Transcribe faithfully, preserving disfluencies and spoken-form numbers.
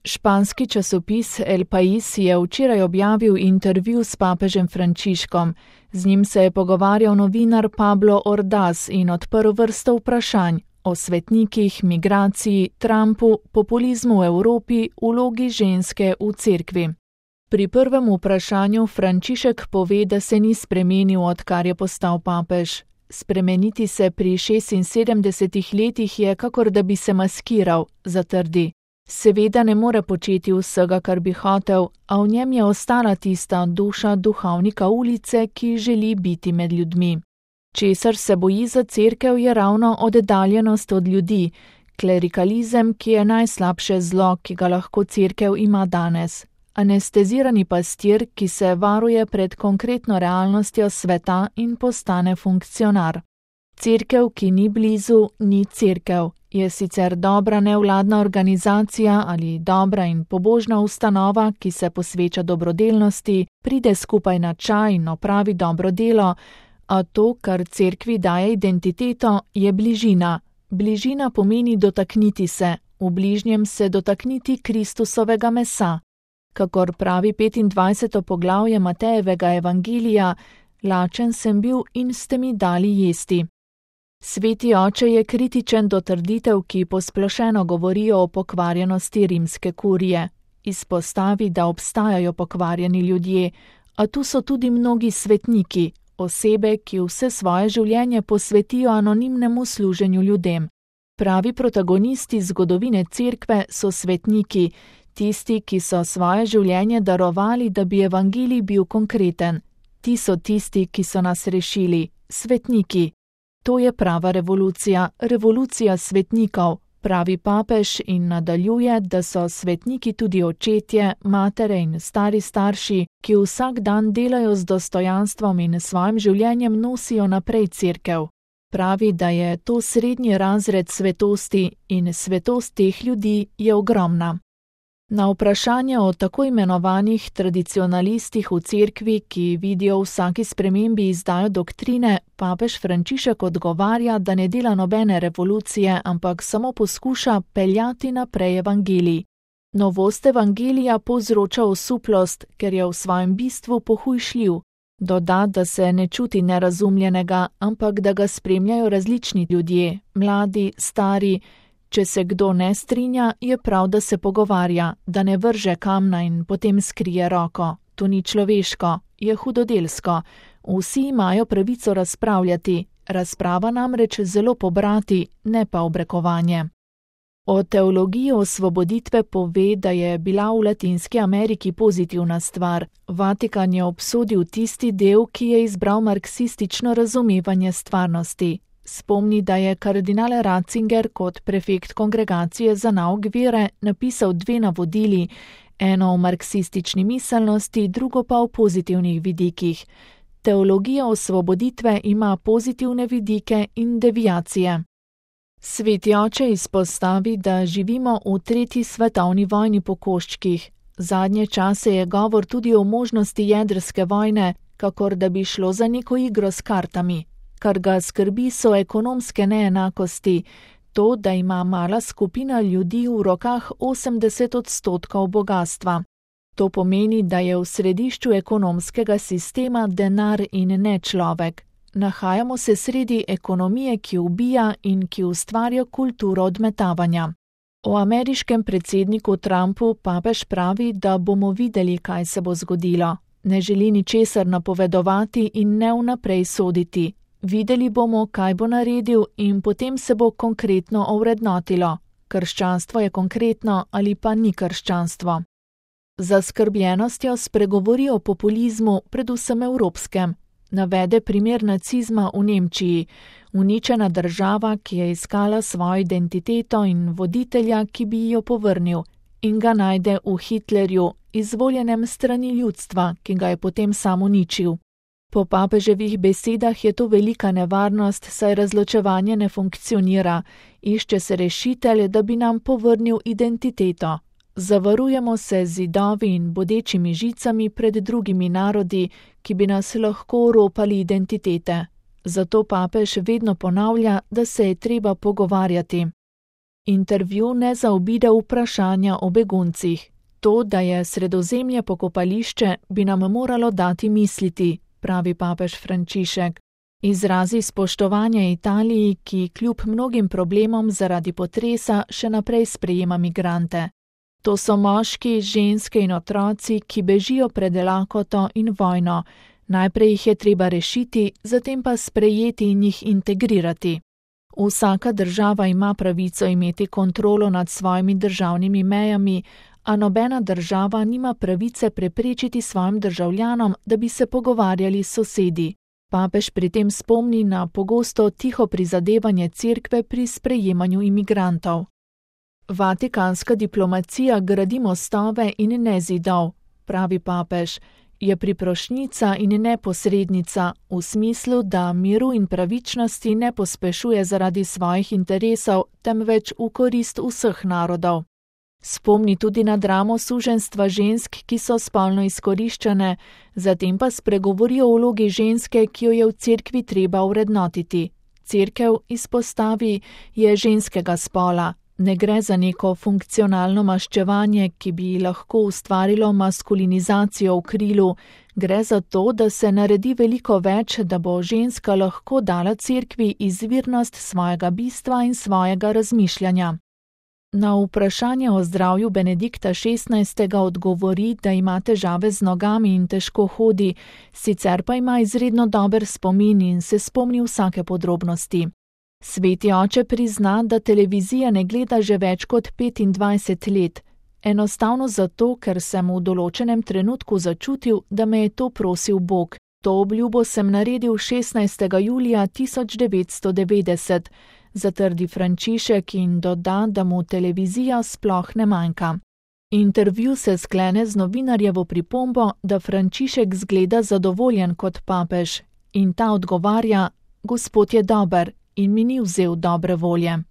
Španski časopis El País je včeraj objavil intervju s papežem Frančiškom. Z njim se je pogovarjal novinar Pablo Ordaz in odprl vrsto vprašanj o svetnikih, migraciji, Trumpu, populizmu v Evropi, vlogi ženske v cerkvi. Pri prvem vprašanju Frančišek pove, da se ni spremenil, odkar je postal papež. Spremeniti se pri šestinsedemdesetih letih je, kakor da bi se maskiral, zatrdi. Seveda ne more početi vsega, kar bi hotel, a v njem je ostala tista duša duhovnika ulice, ki želi biti med ljudmi. Česar se boji za cerkev je ravno oddaljenost od ljudi, klerikalizem, ki je najslabše zlo, ki ga lahko cerkev ima danes. Anestezirani pastir, ki se varuje pred konkretno realnostjo sveta in postane funkcionar. Cerkev, ki ni blizu, ni cerkev. Je sicer dobra nevladna organizacija ali dobra in pobožna ustanova, ki se posveča dobrodelnosti, pride skupaj na čaj in opravi dobro delo, a to, kar cerkvi daje identiteto, je bližina. Bližina pomeni dotakniti se, v bližnjem se dotakniti Kristusovega mesa. Kakor pravi petindvajseto poglavje Matejevega evangelija, lačen sem bil in ste mi dali jesti. Sveti oče je kritičen do trditev, ki posplošeno govorijo o pokvarjenosti rimske kurije. Izpostavi, da obstajajo pokvarjeni ljudje, a tu so tudi mnogi svetniki, osebe, ki vse svoje življenje posvetijo anonimnemu služenju ljudem. Pravi protagonisti zgodovine cerkve so svetniki, tisti, ki so svoje življenje darovali, da bi evangelij bil konkreten. Ti so tisti, ki so nas rešili, svetniki. To je prava revolucija, revolucija svetnikov, pravi papež in nadaljuje, da so svetniki tudi očetje, matere in stari starši, ki vsak dan delajo z dostojanstvom in svojim življenjem nosijo naprej cerkev. Pravi, da je to srednji razred svetosti in svetost teh ljudi je ogromna. Na vprašanje o tako imenovanih tradicionalistih v cerkvi, ki vidijo v vsaki spremembi izdajo doktrine, papež Frančišek odgovarja, da ne dela nobene revolucije, ampak samo poskuša peljati naprej evangelij. Novost evangelija povzroča osuplost, ker je v svojem bistvu pohujšljiv. Doda, da se ne čuti nerazumljenega, ampak da ga spremljajo različni ljudje, mladi, stari. Če se kdo ne strinja, je prav, da se pogovarja, da ne vrže kamna in potem skrije roko. To ni človeško, je hudodelsko. Vsi imajo pravico razpravljati, razprava namreč zelo pobrati, ne pa obrekovanje. O teologiji osvoboditve pove, da je bila v Latinski Ameriki pozitivna stvar. Vatikan je obsodil tisti del, ki je izbral marksistično razumevanje stvarnosti. Spomni, da je kardinal Ratzinger kot prefekt kongregacije za nauk vere napisal dve navodili, eno o marksistični miselnosti, drugo pa o pozitivnih vidikih. Teologija osvoboditve ima pozitivne vidike in deviacije. Sveti oče izpostavi, da živimo v tretji svetovni vojni po koščkih. Zadnje čase je govor tudi o možnosti jedrske vojne, kakor da bi šlo za neko igro s kartami. Kar ga skrbi so ekonomske neenakosti, to, da ima mala skupina ljudi v rokah osemdeset odstotkov bogastva. To pomeni, da je v središču ekonomskega sistema denar in ne človek. Nahajamo se sredi ekonomije, ki ubija in ki ustvarja kulturo odmetavanja. O ameriškem predsedniku Trumpu papež pravi, da bomo videli, kaj se bo zgodilo. Ne želi ničesar napovedovati in ne vnaprej soditi. Videli bomo, kaj bo naredil in potem se bo konkretno ovrednotilo. Krščanstvo je konkretno ali pa ni krščanstvo. Z zaskrbljenostjo spregovori o populizmu, predvsem evropskem. Navede primer nacizma v Nemčiji, uničena država, ki je iskala svojo identiteto in voditelja, ki bi jo povrnil, in ga najde v Hitlerju, izvoljenem strani ljudstva, ki ga je potem sam uničil. Po papeževih besedah je to velika nevarnost, saj razločevanje ne funkcionira. Išče se rešitelj, da bi nam povrnil identiteto. Zavarujemo se z zidovi in bodečimi žicami pred drugimi narodi, ki bi nas lahko oropali identitete. Zato papež vedno ponavlja, da se je treba pogovarjati. Intervju ne zaobide vprašanja o beguncih. To, da je Sredozemlje pokopališče, bi nam moralo dati misliti, pravi papež Frančišek. Izrazi spoštovanja Italiji, ki kljub mnogim problemom zaradi potresa še naprej sprejema migrante. To so moški, ženske in otroci, ki bežijo pred lakoto in vojno. Najprej jih je treba rešiti, zatem pa sprejeti in jih integrirati. Vsaka država ima pravico imeti kontrolo nad svojimi državnimi mejami, a nobena država nima pravice preprečiti svojim državljanom, da bi se pogovarjali s sosedi. Papež pri tem spomni na pogosto tiho prizadevanje Cerkve pri sprejemanju imigrantov. Vatikanska diplomacija gradi mostove in ne zidov, pravi papež, je priprošnjica in ne posrednica, v smislu, da miru in pravičnosti ne pospešuje zaradi svojih interesov, temveč v korist vseh narodov. Spomni tudi na dramo suženjstva žensk, ki so spolno izkoriščene, zatem pa spregovori o vlogi ženske, ki jo je v Cerkvi treba vrednotiti. Cerkev, izpostavi, je ženskega spola. Ne gre za neko funkcionalno maščevanje, ki bi lahko ustvarilo maskulinizacijo v krilu. Gre za to, da se naredi veliko več, da bo ženska lahko dala Cerkvi izvirnost svojega bistva in svojega razmišljanja. Na vprašanje o zdravju Benedikta šestnajstega odgovori, da ima težave z nogami in težko hodi, sicer pa ima izredno dober spomin in se spomni vsake podrobnosti. Sveti oče prizna, da televizija ne gleda že več kot petindvajset let, enostavno zato, ker sem v določenem trenutku začutil, da me je to prosil Bog. To obljubo sem naredil šestnajstega julija tisoč devetsto devetdeset, zatrdi Frančišek in doda, da mu televizija sploh ne manjka. Intervju se sklene z novinarjevo pripombo, da Frančišek zgleda zadovoljen kot papež, in ta odgovarja: Gospod je dober in mi ni vzel dobre volje.